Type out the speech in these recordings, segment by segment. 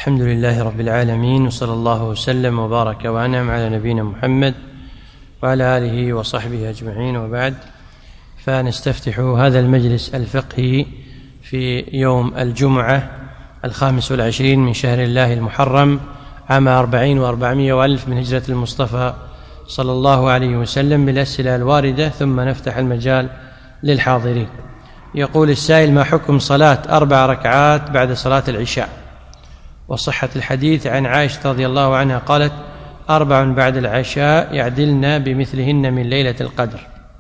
الحمد لله رب العالمين، وصلى الله وسلم وبارك وأنعم على نبينا محمد وعلى آله وصحبه أجمعين، وبعد. فنستفتح هذا المجلس الفقهي في يوم الجمعة 25 من شهر الله المحرم عام 40 و400 وألف من هجرة المصطفى صلى الله عليه وسلم بالأسئلة الواردة، ثم نفتح المجال للحاضرين. يقول السائل: ما حكم صلاة 4 ركعات بعد صلاة العشاء؟ وصحة الحديث عن عائشة رضي الله عنها قالت: 4 بعد العشاء يعدلن بمثلهن من ليلة القدر.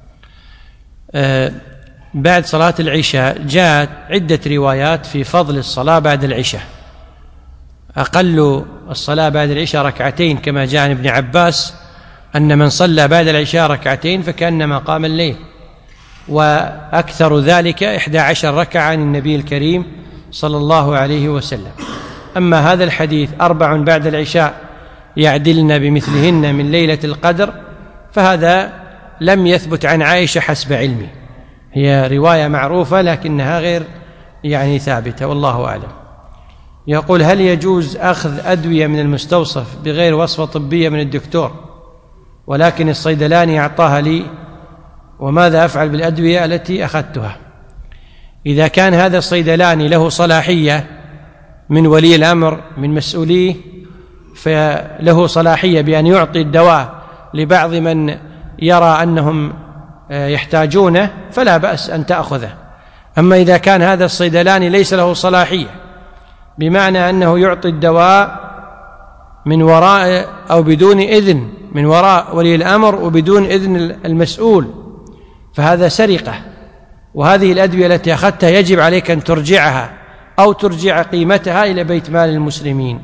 بعد صلاة العشاء جاءت عدة روايات في فضل الصلاة بعد العشاء. أقل الصلاة بعد العشاء 2 ركعتين، كما جاء عن ابن عباس أن من صلى بعد العشاء 2 ركعتين فكأنما قام الليل، وأكثر ذلك 11 ركعة عن النبي الكريم صلى الله عليه وسلم. أما هذا الحديث 4 بعد العشاء يعدلن بمثلهن من ليلة القدر، فهذا لم يثبت عن عائشة حسب علمي، هي رواية معروفة لكنها غير ثابتة، والله أعلم. يقول: هل يجوز أخذ أدوية من المستوصف بغير وصفة طبية من الدكتور ولكن الصيدلاني أعطاها لي؟ وماذا أفعل بالأدوية التي أخذتها؟ إذا كان هذا الصيدلاني له صلاحية من ولي الأمر من مسؤوليه، فله صلاحية بأن يعطي الدواء لبعض من يرى أنهم يحتاجونه، فلا بأس أن تأخذه. أما إذا كان هذا الصيدلاني ليس له صلاحية، بمعنى أنه يعطي الدواء من وراء أو بدون إذن من وراء ولي الأمر وبدون إذن المسؤول، فهذا سرقة. وهذه الأدوية التي أخذتها يجب عليك أن ترجعها أو ترجع قيمتها إلى بيت مال المسلمين.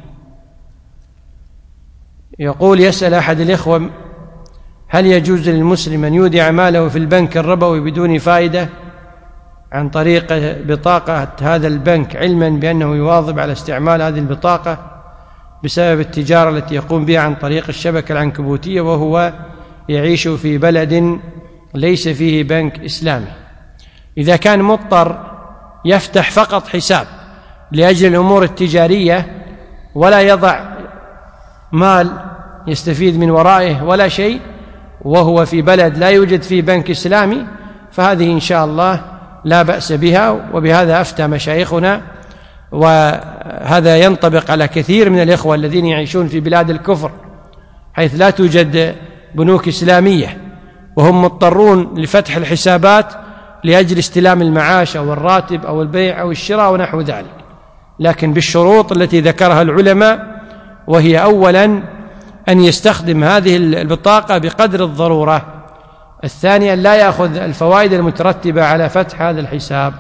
يقول: يسأل أحد الإخوة: هل يجوز للمسلم أن يودع ماله في البنك الربوي بدون فائدة عن طريق بطاقة هذا البنك، علما بأنه يواظب على استعمال هذه البطاقة بسبب التجارة التي يقوم بها عن طريق الشبكة العنكبوتية، وهو يعيش في بلد ليس فيه بنك إسلامي؟ إذا كان مضطر يفتح فقط حساب لأجل الأمور التجارية ولا يضع مال يستفيد من ورائه ولا شيء، وهو في بلد لا يوجد فيه بنك إسلامي، فهذه إن شاء الله لا بأس بها، وبهذا أفتى مشايخنا. وهذا ينطبق على كثير من الإخوة الذين يعيشون في بلاد الكفر حيث لا توجد بنوك إسلامية، وهم مضطرون لفتح الحسابات لأجل استلام المعاش أو الراتب أو البيع أو الشراء ونحو ذلك، لكن بالشروط التي ذكرها العلماء، وهي أولا أن يستخدم هذه البطاقة بقدر الضرورة، الثانية أن لا يأخذ الفوائد المترتبة على فتح هذا الحساب.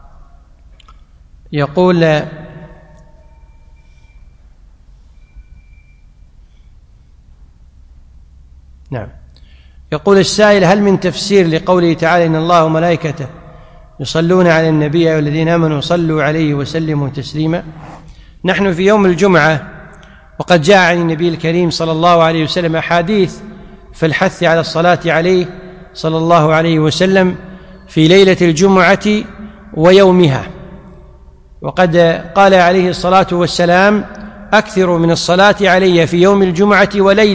يقول: يقول السائل: هل من تفسير لقوله تعالى: إن الله وملائكته يصلون على النبي والذين آمنوا صلوا عليه وسلموا تسليما؟ نحن في يوم الجمعة، وقد جاء عن النبي الكريم صلى الله عليه وسلم أحاديث في الحث على الصلاة عليه صلى الله عليه وسلم في ليلة الجمعة ويومها، وقد قال عليه الصلاة والسلام: أكثروا من الصلاة علي في يوم الجمعة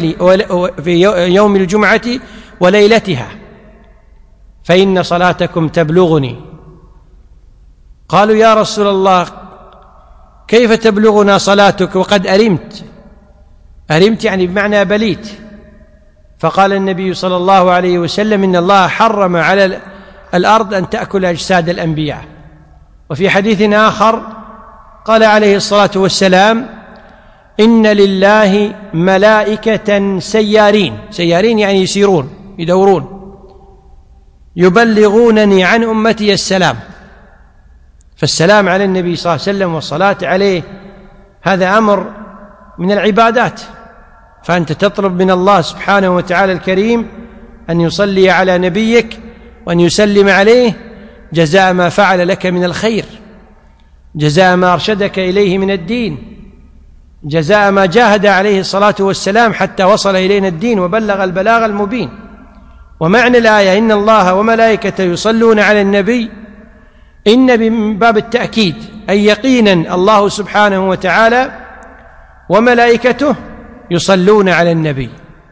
وليلتها فإن صلاتكم تبلغني. قالوا: يا رسول الله، كيف تبلغنا صلاتك وقد أرمت يعني بمعنى بليت؟ فقال النبي صلى الله عليه وسلم: إن الله حرم على الأرض أن تأكل أجساد الأنبياء. وفي حديث آخر قال عليه الصلاة والسلام: إن لله ملائكة سيارين يعني يسيرون يدورون، يبلغونني عن أمتي السلام. فالسلام على النبي صلى الله عليه وسلم والصلاة عليه هذا أمر من العبادات، فأنت تطلب من الله سبحانه وتعالى الكريم أن يصلي على نبيك وأن يسلم عليه جزاء ما فعل لك من الخير، جزاء ما أرشدك إليه من الدين، جزاء ما جاهد عليه الصلاة والسلام حتى وصل إلينا الدين وبلغ البلاغ المبين. ومعنى الآية إن الله وملائكته يصلون على النبي، إن من باب التأكيد، أي يقينا الله سبحانه وتعالى وملائكته يصلون على النبي.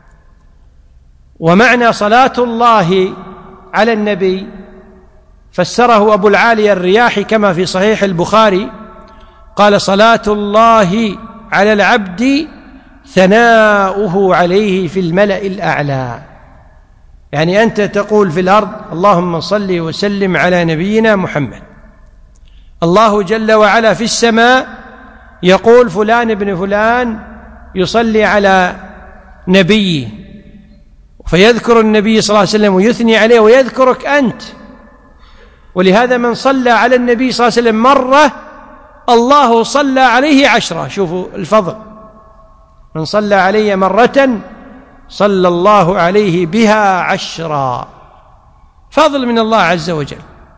ومعنى صلاة الله على النبي فسره أبو العالي الرياحي كما في صحيح البخاري، قال: صلاة الله على العبد ثناؤه عليه في الملأ الأعلى. يعني أنت تقول في الأرض: اللهم صل وسلم على نبينا محمد. الله جل وعلا في السماء يقول: فلان ابن فلان يصلي على نبيه، فيذكر النبي صلى الله عليه وسلم ويثني عليه ويذكرك أنت. ولهذا من صلى على النبي صلى الله عليه وسلم مرة الله صلى عليه 10. شوفوا الفضل، من صلى علي مرة صلى الله عليه بها 10. فضل من الله عز وجل.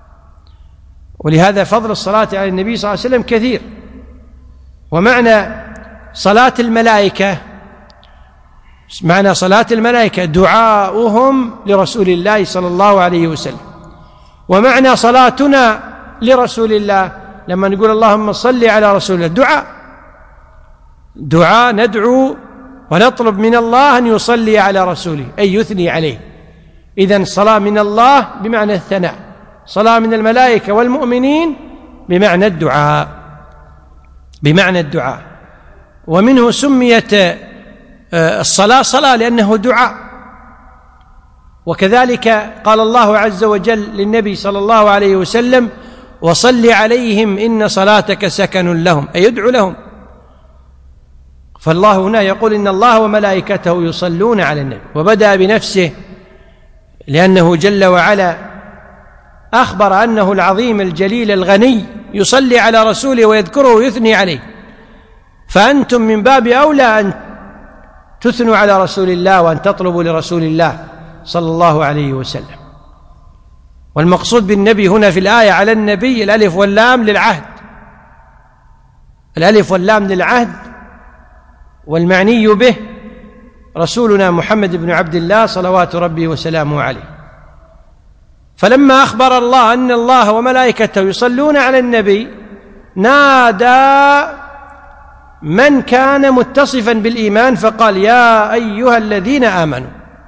ولهذا فضل الصلاة على النبي صلى الله عليه وسلم كثير. ومعنى صلاة الملائكة، معنى صلاة الملائكة دعاؤهم لرسول الله صلى الله عليه وسلم. ومعنى صلاتنا لرسول الله لما نقول اللهم صل على رسول الله دعاء ندعو ونطلب من الله أن يصلي على رسوله، أي يثني عليه. إذن صلاة من الله بمعنى الثناء، صلاة من الملائكة والمؤمنين بمعنى الدعاء، بمعنى الدعاء. ومنه سميت الصلاة صلاة لأنه دعاء. وكذلك قال الله عز وجل للنبي صلى الله عليه وسلم: وصل عليهم إن صلاتك سكن لهم، أي يدعو لهم. فالله هنا يقول: إن الله وملائكته يصلون على النبي، وبدأ بنفسه لأنه جل وعلا أخبر أنه العظيم الجليل الغني يصلي على رسوله ويذكره ويثني عليه. فأنتم من باب أولى أن تثنوا على رسول الله وأن تطلبوا لرسول الله صلى الله عليه وسلم. والمقصود بالنبي هنا في الآية على النبي الألف واللام للعهد، الألف واللام للعهد، والمعني به رسولنا محمد بن عبد الله صلوات ربي وسلامه عليه. فلما أخبر الله أن الله وملائكته يصلون على النبي نادى من كان متصفا بالإيمان فقال: يا أيها الذين آمنوا.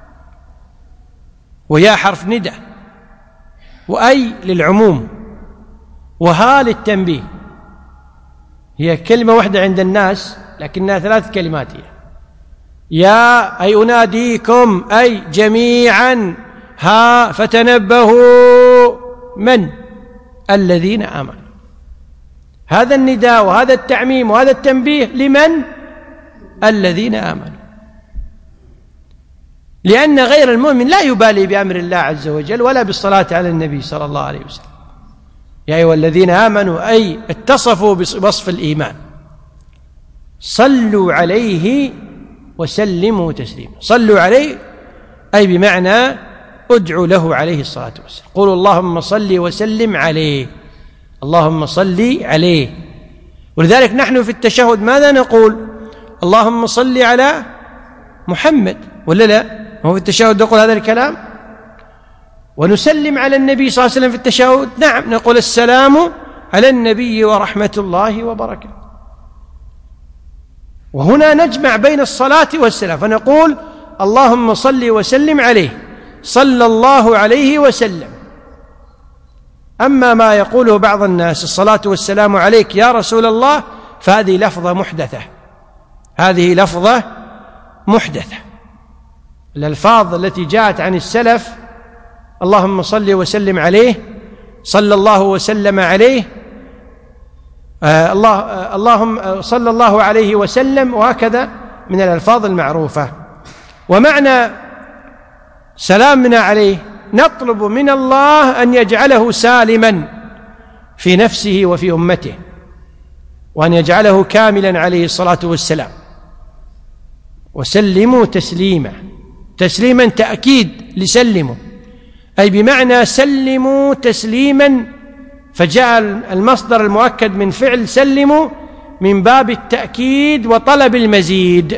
ويا حرف ندى، وأي للعموم، وها للتنبيه. هي كلمة واحدة عند الناس لكنها 3 كلمات. هي يا أي أناديكم أي جميعا، ها فتنبهوا من الذين آمنوا. هذا النداء وهذا التعميم وهذا التنبيه لمن؟ الذين آمنوا. لأن غير المؤمن لا يبالي بأمر الله عز وجل ولا بالصلاة على النبي صلى الله عليه وسلم. يا أيها الذين آمنوا أي اتصفوا بوصف الإيمان. صلوا عليه وسلموا تسليما. صلوا عليه أي بمعنى ادعوا له عليه الصلاة والسلام. قولوا اللهم صل وسلم عليه، اللهم صل عليه. ولذلك نحن في التشهد ماذا نقول؟ اللهم صل على محمد، ولا لا؟ هو في التشهد نقول هذا الكلام. ونسلم على النبي صلى الله عليه وسلم في التشهد، نعم، نقول السلام على النبي ورحمة الله وبركاته. وهنا نجمع بين الصلاة والسلام فنقول اللهم صل وسلم عليه، صلى الله عليه وسلم. أما ما يقوله بعض الناس الصلاة والسلام عليك يا رسول الله، فهذه لفظة محدثة، هذه لفظة محدثة. الألفاظ التي جاءت عن السلف اللهم صل وسلم عليه، صلى الله وسلم عليه، اللهم صلى الله عليه وسلم، وهكذا من الألفاظ المعروفة. ومعنى سلامنا عليه نطلب من الله أن يجعله سالما في نفسه وفي أمته، وأن يجعله كاملا عليه الصلاة والسلام. وسلموا تسليما، تسليما تأكيد لسلموا، أي بمعنى سلموا تسليما. فجاء المصدر المؤكد من فعل سلموا من باب التأكيد وطلب المزيد.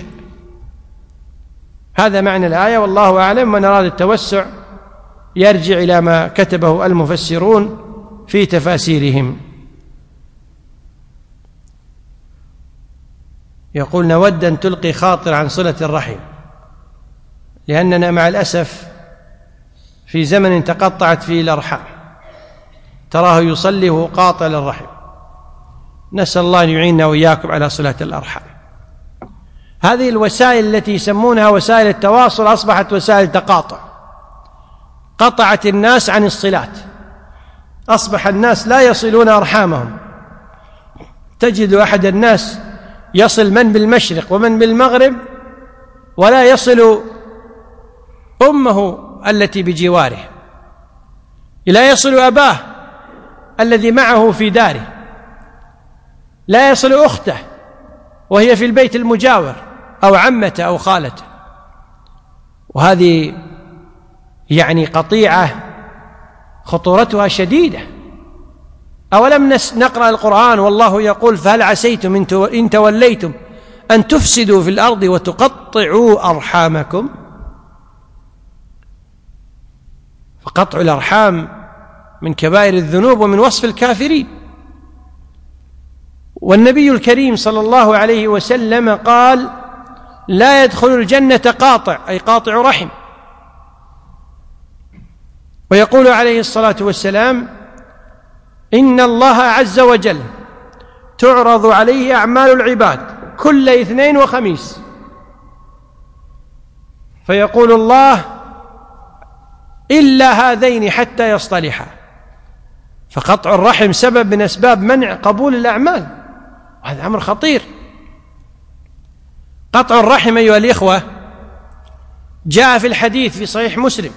هذا معنى الآية، والله أعلم. من أراد التوسع يرجع إلى ما كتبه المفسرون في تفاسيرهم. يقول: نود أن تلقي خاطر عن صلة الرحم، لأننا مع الأسف في زمن تقطعت فيه الأرحام، تراه يصلي وهو قاطع للرحم. نسأل الله أن يعيننا وإياكم على صلة الأرحام. هذه الوسائل التي يسمونها وسائل التواصل أصبحت وسائل تقاطع، قطعت الناس عن الصلات، أصبح الناس لا يصلون أرحامهم. تجد أحد الناس يصل من بالمشرق ومن بالمغرب ولا يصل أمه التي بجواره، لا يصل أباه الذي معه في داره، لا يصل أخته وهي في البيت المجاور، أو عمته أو خالته. وهذه يعني قطيعة خطورتها شديدة. أولم نقرأ القرآن والله يقول: فهل عسيتم إن توليتم أن تفسدوا في الأرض وتقطعوا أرحامكم؟ فقطع الأرحام من كبائر الذنوب ومن وصف الكافرين. والنبي الكريم صلى الله عليه وسلم قال: لا يدخل الجنة قاطع، أي قاطع رحم. ويقول عليه الصلاة والسلام: إن الله عز وجل تعرض عليه أعمال العباد كل اثنين وخميس، فيقول الله: إلا هذين حتى يصطلحا. فقطع الرحم سبب من أسباب منع قبول الأعمال، وهذا أمر خطير. قطع الرحم أيها الإخوة جاء في الحديث في صحيح مسلم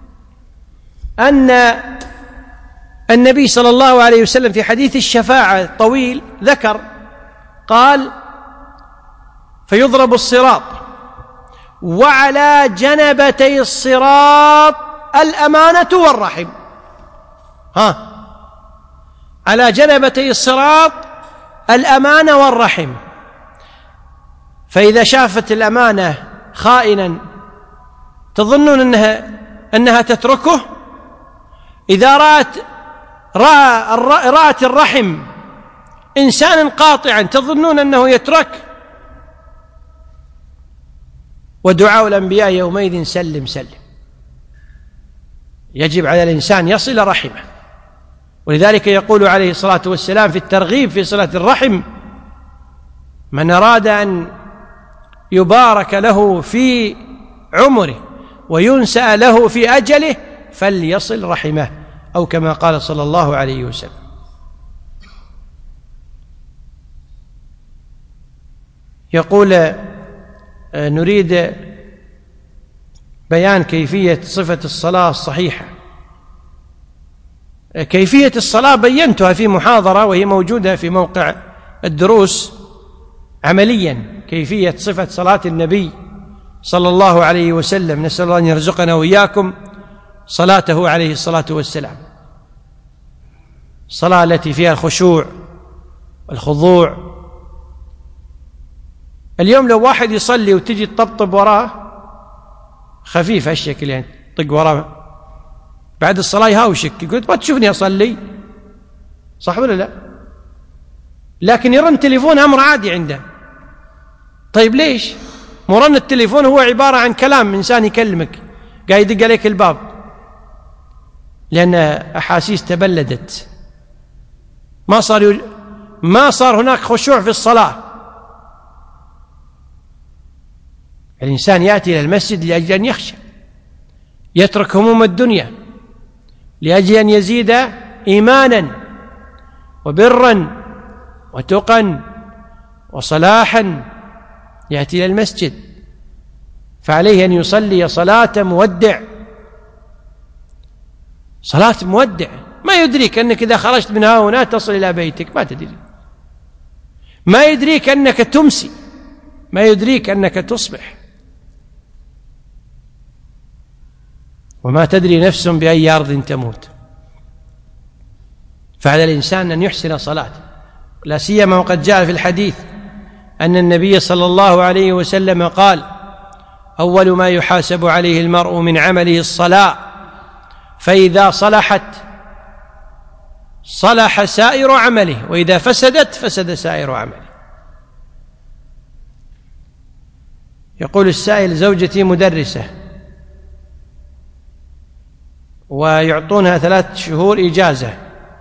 أن النبي صلى الله عليه وسلم في حديث الشفاعة الطويل ذكر، قال: فيضرب الصراط، وعلى جنبتي الصراط الأمانة والرحم. على جنبتي الصراط الأمانة والرحم. فإذا شافت الأمانة خائنا تظنون أنها تتركه، إذا رأت الرحم إنسانا قاطعا تظنون أنه يترك. ودعاء الأنبياء يومئذ سلم سلم. يجب على الإنسان يصل رحمه. ولذلك يقول عليه الصلاة والسلام في الترغيب في صلة الرحم: من أراد أن يبارك له في عمره وينسأ له في أجله فليصل رحمه، أو كما قال صلى الله عليه وسلم. يقول: نريد بيان كيفية صفة الصلاة الصحيحة. كيفية الصلاة بينتها في محاضرة وهي موجودة في موقع الدروس عمليا، كيفية صفة صلاة النبي صلى الله عليه وسلم. نسأل الله أن يرزقنا وإياكم صلاته عليه الصلاة والسلام، الصلاة التي فيها الخشوع والخضوع. اليوم لو واحد يصلي وتجي تطبطب وراه، خفيف هالشكل يعني، طق وراه بعد الصلاة يهاوشك، يقول: ما تشوفني أصلي، صح ولا لا؟ لكن يرن تليفون أمر عادي عنده. طيب ليش؟ مرن التليفون هو عبارة عن كلام إنسان يكلمك، قاعد يدق عليك الباب، لأن أحاسيس تبلدت، ما صار هناك خشوع في الصلاة. الإنسان يأتي إلى المسجد لأجل أن يخشى، يترك هموم الدنيا لأجل أن يزيد إيمانا وبرا وتقا وصلاحا، يأتي إلى المسجد، فعليه أن يصلي صلاة مودع. صلاة مودع، ما يدريك أنك إذا خرجت من هنا تصل إلى بيتك، ما تدري، ما يدريك أنك تمسي، ما يدريك أنك تصبح، وما تدري نفس بأي أرض تموت. فعلى الإنسان أن يحسن صلاته، لا سيما وقد جاء في الحديث أن النبي صلى الله عليه وسلم قال: أول ما يحاسب عليه المرء من عمله الصلاة، فإذا صلحت صلح سائر عمله، وإذا فسدت فسد سائر عمله. يقول السائل: زوجتي مدرسة ويعطونها 3 شهور إجازة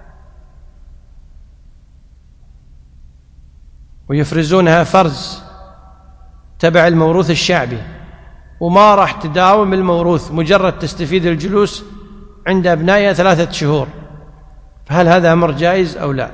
ويفرزونها فرز تبع الموروث الشعبي، وما راح تداوم الموروث، مجرد تستفيد الجلوس عند أبنائها 3 شهور، فهل هذا أمر جائز أو لا؟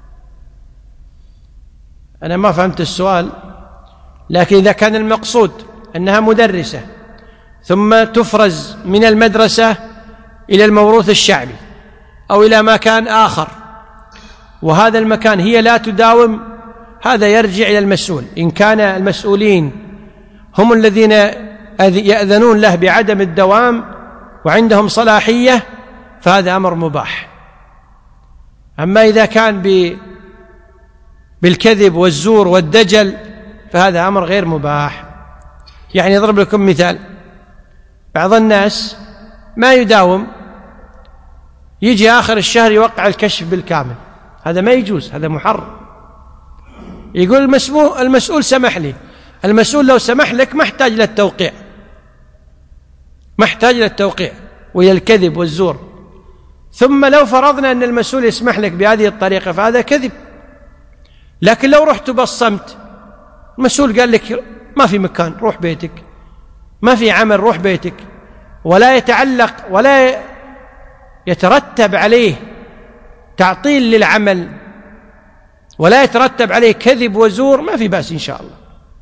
أنا ما فهمت السؤال، لكن إذا كان المقصود أنها مدرسة ثم تفرز من المدرسة إلى الموروث الشعبي أو إلى مكان آخر، وهذا المكان هي لا تداوم، هذا يرجع إلى المسؤول. إن كان المسؤولين هم الذين يأذنون له بعدم الدوام وعندهم صلاحية فهذا أمر مباح. أما إذا كان بالكذب والزور والدجل فهذا أمر غير مباح. يعني أضرب لكم مثال: بعض الناس ما يداوم، يجي آخر الشهر يوقع الكشف بالكامل، هذا ما يجوز، هذا محرم. يقول المسؤول سمح لي. المسؤول لو سمح لك ما احتاج للتوقيع، ما احتاج للتوقيع وإلى الكذب والزور. ثم لو فرضنا أن المسؤول يسمح لك بهذه الطريقة فهذا كذب. لكن لو رحت بصمت، المسؤول قال لك ما في مكان، روح بيتك، ما في عمل، روح بيتك، ولا يتعلق ولا يترتب عليه تعطيل للعمل ولا يترتب عليه كذب وزور، ما في بأس إن شاء الله.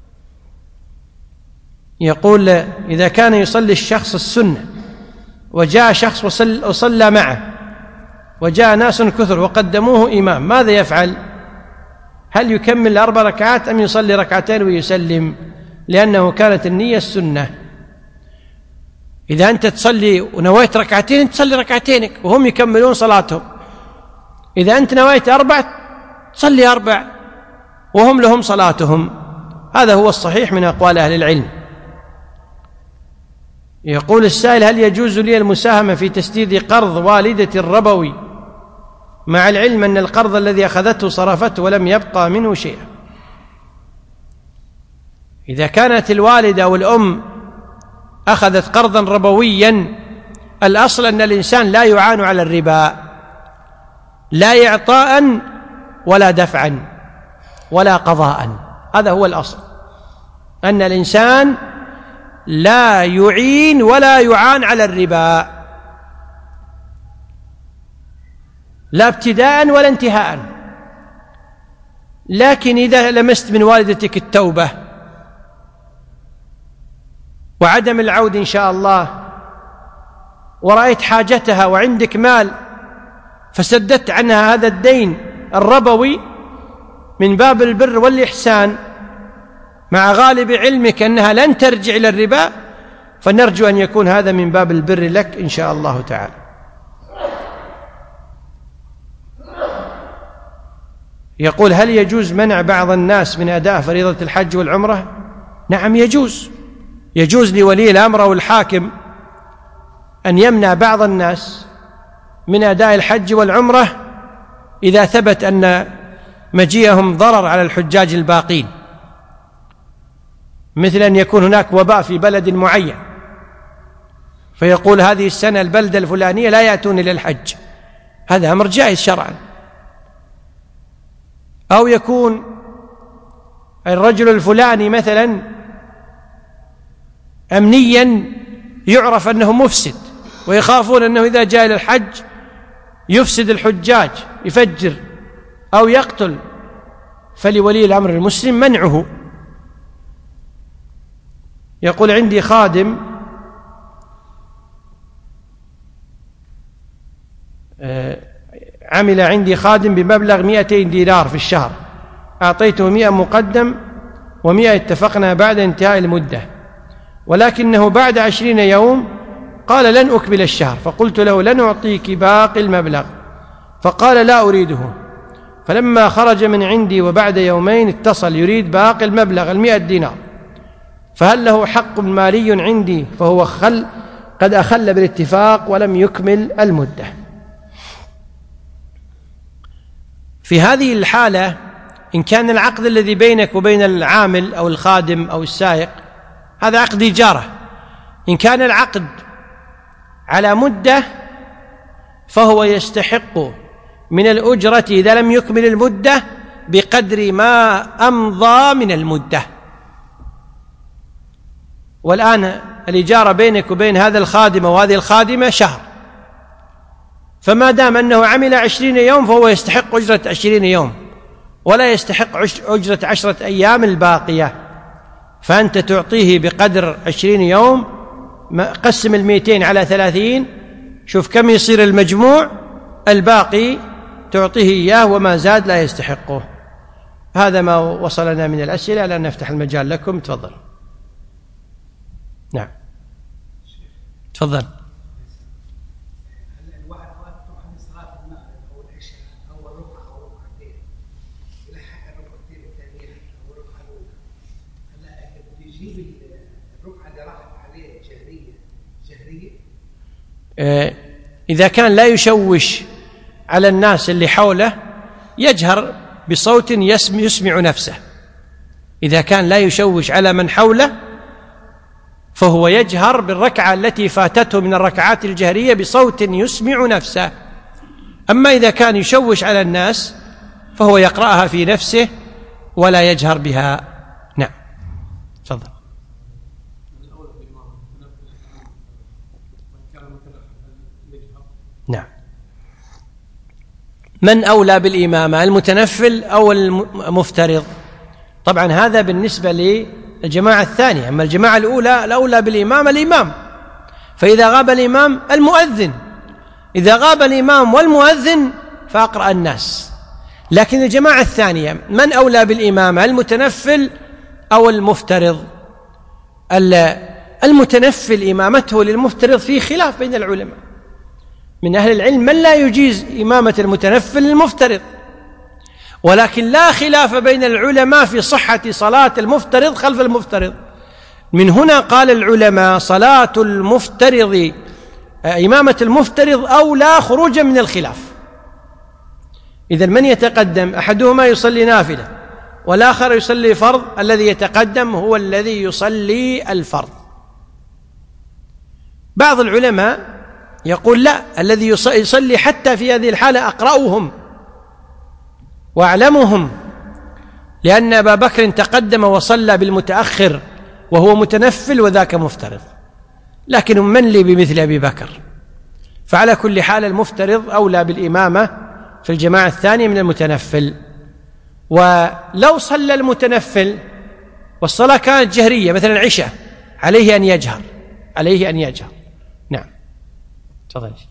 يقول: إذا كان يصلي الشخص السنة وجاء شخص وصلى معه وجاء ناس كثر وقدموه إمام، ماذا يفعل؟ هل يكمل 4 ركعات أم يصلي 2 ركعتين ويسلم؟ لأنه كانت النية السنة. إذا أنت تصلي ونويت 2 ركعتين تصلي 2 ركعتين وهم يكملون صلاتهم. إذا أنت نويت 4 تصلي 4 وهم لهم صلاتهم. هذا هو الصحيح من أقوال أهل العلم. يقول السائل: هل يجوز لي المساهمة في تسديد قرض والدتي الربوي مع العلم أن القرض الذي أخذته صرفته ولم يبقى منه شيء؟ إذا كانت الوالدة أو الأم أخذت قرضا ربويا، الأصل أن الإنسان لا يعان على الربا، لا إعطاء ولا دفعا ولا قضاء. هذا هو الأصل، أن الإنسان لا يعين ولا يعان على الربا، لا ابتداء ولا انتهاء. لكن إذا لمست من والدتك التوبة وعدم العود إن شاء الله، ورأيت حاجتها وعندك مال فسددت عنها هذا الدين الربوي من باب البر والإحسان، مع غالب علمك أنها لن ترجع إلى الربا، فنرجو أن يكون هذا من باب البر لك إن شاء الله تعالى. يقول: هل يجوز منع بعض الناس من أداء فريضة الحج والعمرة؟ نعم يجوز. يجوز لولي الأمر أو الحاكم أن يمنع بعض الناس من أداء الحج والعمرة إذا ثبت أن مجيئهم ضرر على الحجاج الباقين، مثل أن يكون هناك وباء في بلد معين فيقول هذه السنة البلدة الفلانية لا يأتون إلى الحج، هذا أمر جائز شرعا. أو يكون الرجل الفلاني مثلا أمنيا يعرف أنه مفسد، ويخافون أنه إذا جاء إلى الحج يفسد الحجاج، يفجر أو يقتل، فلولي الأمر المسلم منعه. يقول: عندي خادم عمل عندي خادم بمبلغ 200 دينار في الشهر، أعطيته 100 مقدم و100 اتفقنا بعد انتهاء المدة، ولكنه بعد 20 يوم قال لن أكمل الشهر، فقلت له لن أعطيك باقي المبلغ، فقال لا أريده. فلما خرج من عندي وبعد يومين اتصل يريد باقي المبلغ 100 دينار، فهل له حق مالي عندي؟ فهو قد أخل بالاتفاق ولم يكمل المدة. في هذه الحالة إن كان العقد الذي بينك وبين العامل أو الخادم أو السائق هذا عقد إجارة. إن كان العقد على مدة فهو يستحق من الأجرة إذا لم يكمل المدة بقدر ما أمضى من المدة. والآن الإجارة بينك وبين هذا الخادم وهذه الخادمة شهر، فما دام أنه عمل 20 يوم فهو يستحق أجرة 20 يوم ولا يستحق أجرة 10 أيام الباقية، فأنت تعطيه بقدر 20 يوم، قسم 200 على 30، شوف كم يصير المجموع، الباقي تعطيه إياه وما زاد لا يستحقه. هذا ما وصلنا من الأسئلة، لأن نفتح المجال لكم. تفضل. نعم تفضل. إذا كان لا يشوش على الناس اللي حوله يجهر بصوت يسمع نفسه. إذا كان لا يشوش على من حوله فهو يجهر بالركعة التي فاتته من الركعات الجهرية بصوت يسمع نفسه. أما إذا كان يشوش على الناس فهو يقرأها في نفسه ولا يجهر بها. نعم تفضل. نعم. من أولى بالإمامة، المتنفل أو المفترض؟ طبعا هذا بالنسبة للجماعة الثانية. أما الجماعة الأولى الأولى بالإمامة الإمام، فإذا غاب الإمام المؤذن، إذا غاب الإمام والمؤذن فأقرأ الناس. لكن الجماعة الثانية من أولى بالإمامة، المتنفل أو المفترض؟ المتنفل إمامته للمفترض في خلاف بين العلماء. من أهل العلم من لا يجيز إمامة المتنفل للمفترض، ولكن لا خلاف بين العلماء في صحة صلاة المفترض خلف المفترض. من هنا قال العلماء صلاة المفترض، إمامة المفترض أولى خروجا من الخلاف. إذن من يتقدم؟ أحدهما يصلي نافلة والآخر يصلي فرض، الذي يتقدم هو الذي يصلي الفرض. بعض العلماء يقول لا، الذي يصلي حتى في هذه الحالة أقرأهم وأعلمهم، لأن أبا بكر تقدم وصلى بالمتأخر وهو متنفل وذاك مفترض، لكن من لي بمثل أبي بكر؟ فعلى كل حال المفترض أولى بالإمامة في الجماعة الثانية من المتنفل. ولو صلى المتنفل والصلاة كانت جهرية مثلا العشاء عليه أن يجهر، عليه أن يجهر. نعم تفضل. الحديث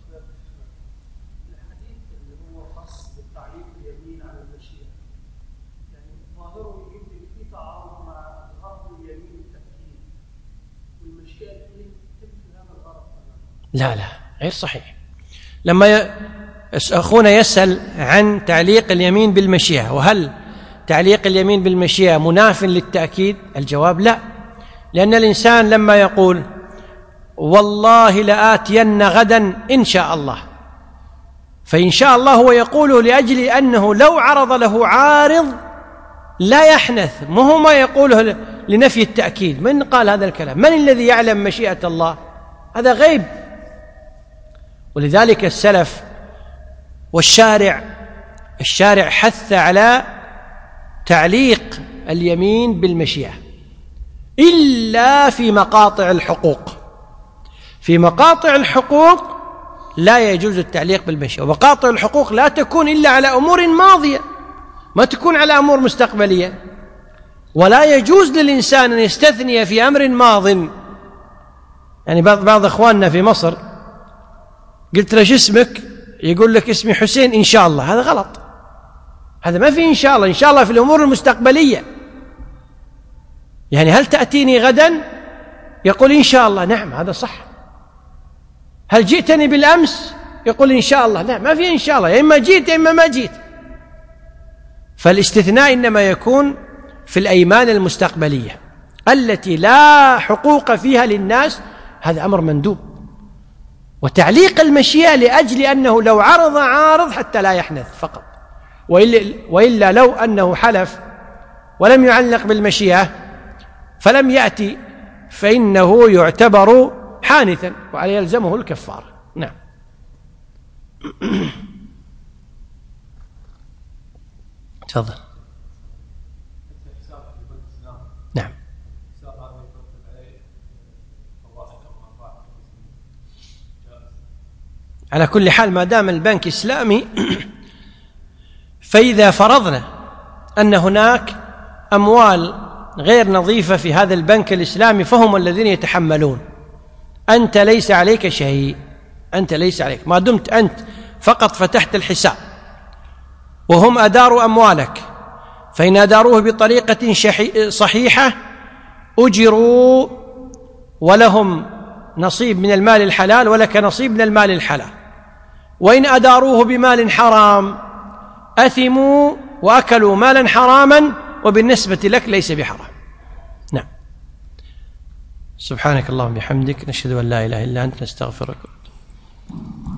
اللي هو خاص بالتعليق اليمين على المشيئة، يعني ظاهره يمكن في تعارض مع الغرض اليمين التأكيد والمشيئة تنفي هذا الغرض. لا غير صحيح. لما أخونا يسأل عن تعليق اليمين بالمشيئة، وهل تعليق اليمين بالمشيئة مناف للتأكيد؟ الجواب لا، لأن الإنسان لما يقول والله لآتين غدا إن شاء الله، فإن شاء الله هو يقوله لأجل أنه لو عرض له عارض لا يحنث، مو ما يقوله لنفي التأكيد. من قال هذا الكلام؟ من الذي يعلم مشيئة الله؟ هذا غيب. ولذلك السلف والشارع حث على تعليق اليمين بالمشيئة إلا في مقاطع الحقوق. في مقاطع الحقوق لا يجوز التعليق بالمشيئة، ومقاطع الحقوق لا تكون إلا على أمور ماضية، ما تكون على أمور مستقبلية. ولا يجوز للإنسان أن يستثني في أمر ماض. يعني بعض أخواننا في مصر قلت له شو اسمك؟ يقول لك اسمي حسين إن شاء الله. هذا غلط، هذا ما في إن شاء الله. إن شاء الله في الأمور المستقبلية. يعني هل تأتيني غدا؟ يقول إن شاء الله. نعم هذا صح. هل جئتني بالأمس؟ يقول إن شاء الله. لا، ما في إن شاء الله، يا إما جئت يا إما ما جئت. فالاستثناء إنما يكون في الأيمان المستقبلية التي لا حقوق فيها للناس، هذا أمر مندوب. وتعليق المشيئة لأجل أنه لو عرض عارض حتى لا يحنث فقط، وإلا لو أنه حلف ولم يعلق بالمشيئة فلم يأتي فإنه يعتبر حانثا وعليه يلزمه الكفارة. نعم. تفضل. نعم. على كل حال ما دام البنك إسلامي فإذا فرضنا أن هناك أموال غير نظيفة في هذا البنك الإسلامي فهم الذين يتحملون، أنت ليس عليك شيء، أنت ليس عليك ما دمت أنت فقط فتحت الحساب وهم أداروا أموالك، فإن أداروه بطريقة صحيحة أجروا ولهم نصيب من المال الحلال ولك نصيب من المال الحلال، وإن أداروه بمال حرام أثموا وأكلوا مالا حراما وبالنسبة لك ليس بحرام. نعم. سبحانك اللهم وبحمدك نشهد أن لا إله إلا أنت نستغفرك.